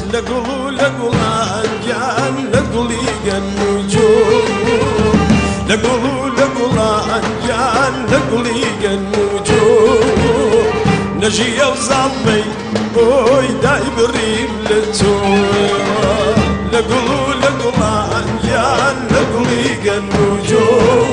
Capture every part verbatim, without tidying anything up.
لقلو لقلان جان لقلي جنوجو لقلو لقلان جان لقلي جنوجو نجي وزعمي اوي داي بريم لتو لقلو لقلان جان لقلي جنوجو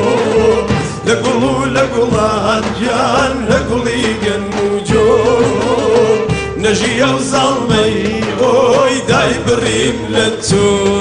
لقلو لقلان جان لقلي جنوجو نجي وزعمي اوي داي بريم لتو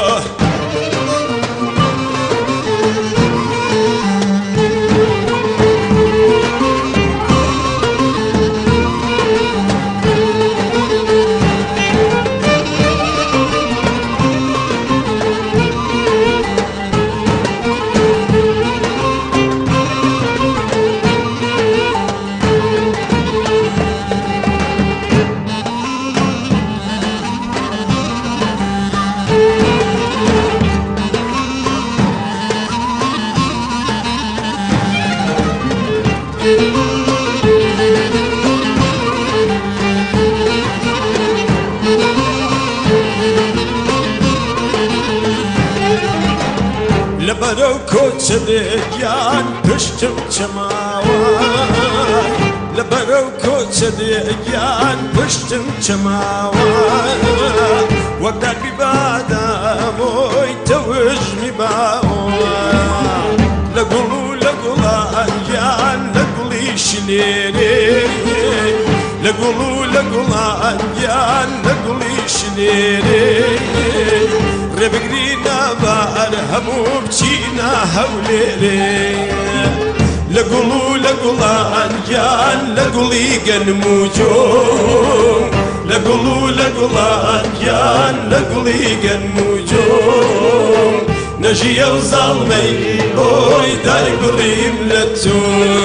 لبرو كوتش ديان بشتم چماوان لبرو كوتش ديان بشتم چماوان وقدر ببادا موي توجمي باوان لقلو لقلان جان لقلي شنيري لقلو لقلان جان لقلي شنيري ربقرينا بار همو بچينا هوليري لقلو لقلان جان لقلي قنموجو لقلو لقلان جان لقلي قنموجو نجي وظلمي اوي داي بريم لتو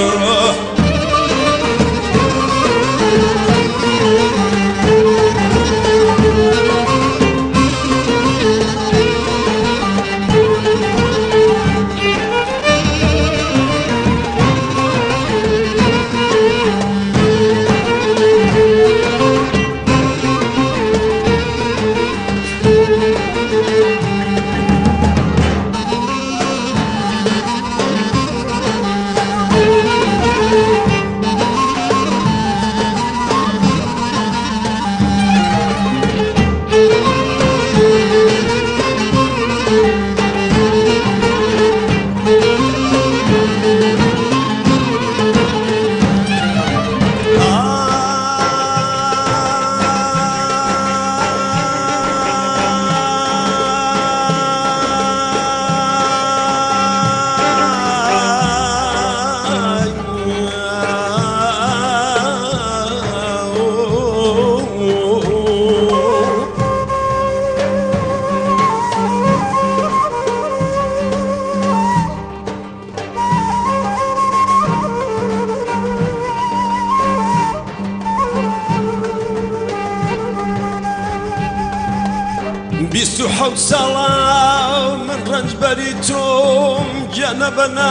بيستو حوت سلام من رنج بريتوم جنبنا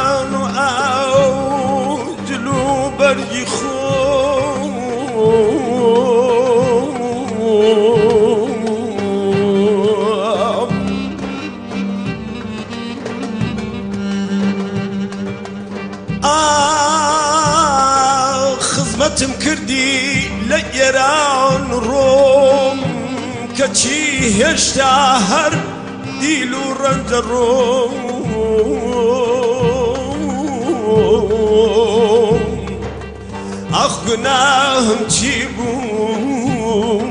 نعاو جلو بري خوم آه خزمتم كردي ليران روم كتشي هشتهر ديلو رندروم اخ گناهم چی بوم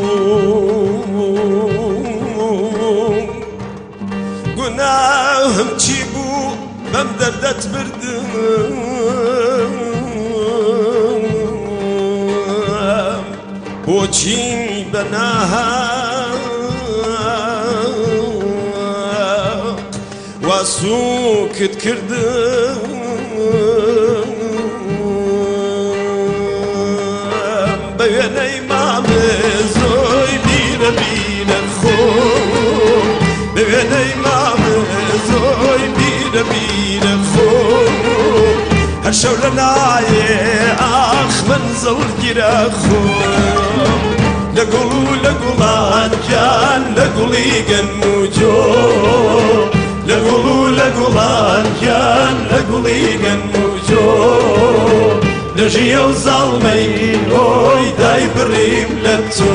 گناهم چی بو بم دردت بردم بوچین بناها واسوكت كردم بين امام زوي بينا بينا خوم بين امام زوي بينا بينا خوم هالشولة نايه اخ منزل جرا خوم لقلو لقلان كان لقلي قنوجو لقلو لقلان كان لقلي قنوجو نجي وظلمي هوي داي بريم لتو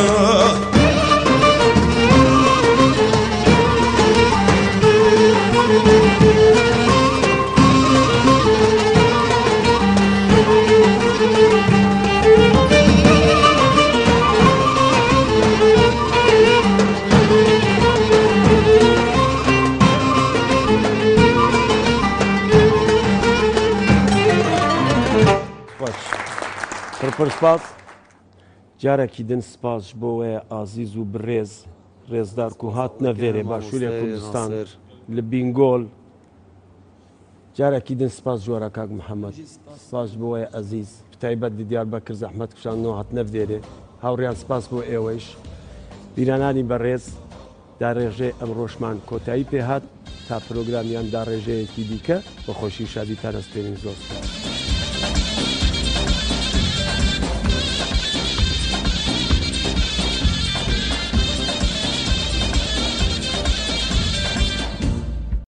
پڕ سپاس جارێکی دن سپاس بۆ وەیە ئازیز و بڕێز ڕێزدار و هات نەڤێرێ باشووری کوردستان لە بینگۆل جارێکی دن سپاس جۆرە کاک محەممەد سپاس بۆ وەیە ئەزیز تایبەت دیار بەکر زەحمەت کشانەوە هات نەڤێرێ هاوڕیان سپاس بۆ ئێوەیش بیرانانی بەڕێز داڕێژێ ئەم ڕۆژمان کۆتایی پێهات تا پرۆگرامیان داڕێژەیەکی دیکە بە خۆشی شادی پەرستێنین زۆر سپاس.